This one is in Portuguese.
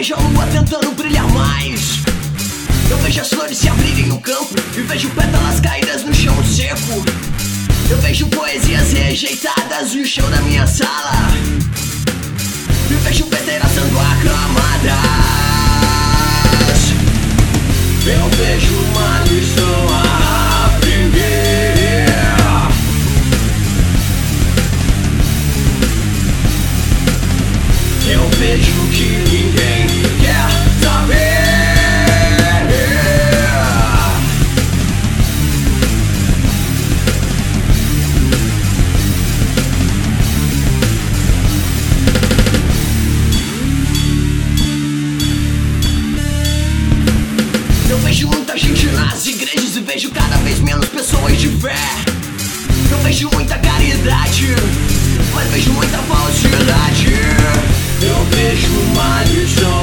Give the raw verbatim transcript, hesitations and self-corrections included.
vejo a lua tentando brilhar mais. Eu vejo as flores se abrirem no campo e vejo pétalas caídas no chão seco. Eu vejo poesias rejeitadas no chão da minha sala. E vejo besteiras sendo aclamadas. Eu vejo uma lição a aprender. Eu vejo que ninguém quer saber. Eu vejo muita gente nas igrejas e vejo cada vez menos pessoas de fé. Eu vejo muita caridade, mas vejo muita falsidade. Eu vejo uma lição